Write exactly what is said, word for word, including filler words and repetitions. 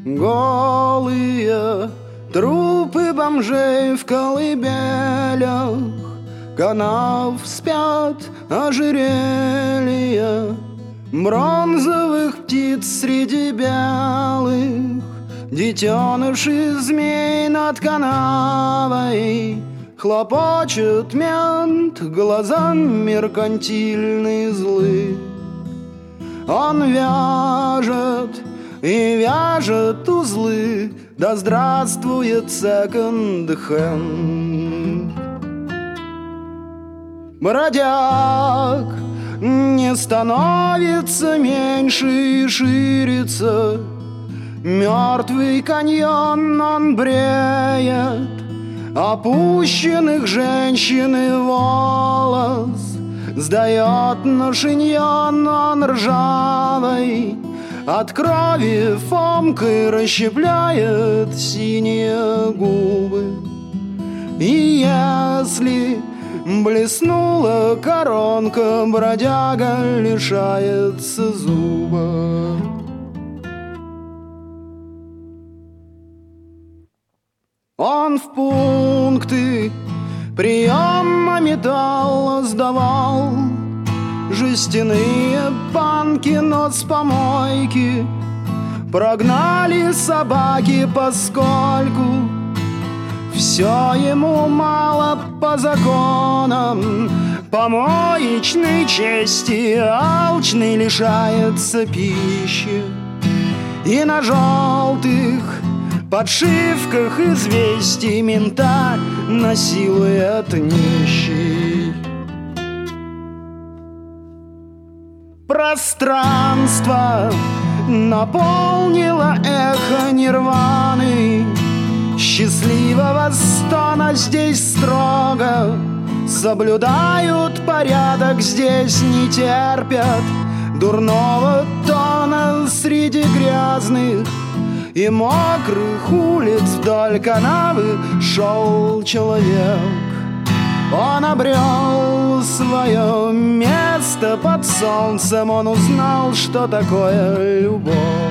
Голые трупы бомжей в колыбелях, канав спят ожерелья бронзовых птиц среди белых, детеныши змей над канавой. Хлопочет мент, глаза меркантильные злы. Он вяжет и вяжет узлы, да здравствует секонд-хенд. Бродяг не становится меньше и ширится, мертвый каньон он бреет, опущенных женщин и волос сдает на шиньон он ржавый. От крови фомкой расщепляет синие губы. И если блеснула коронка, бродяга лишается зуба. Он в пункты приема металла сдавал жестяные банки, но с помойки прогнали собаки, поскольку все ему мало по законам помоечной чести. Алчный лишается пищи, и на желтых подшивках известий мента насилует нищий. Пространство наполнило эхо нирваны, счастливого стона здесь строго соблюдают порядок, здесь не терпят дурного тона. Среди грязных и мокрых улиц вдоль канавы шел человек. Он обрел свое место под солнцем, он узнал, что такое любовь.